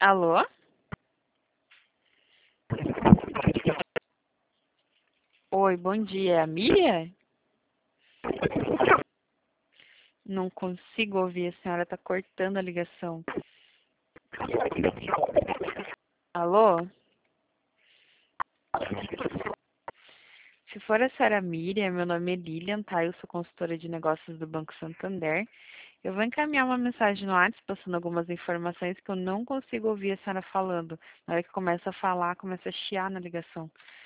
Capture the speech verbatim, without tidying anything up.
Alô? Oi, bom dia. É a Miriam? Não consigo ouvir, a senhora está cortando a ligação. Alô? Se for a senhora Miriam, meu nome é Lilian, tá? Eu sou consultora de negócios do Banco Santander. Eu vou encaminhar uma mensagem no WhatsApp passando algumas informações que eu não consigo ouvir a senhora falando. Na hora que começa a falar, começa a chiar na ligação.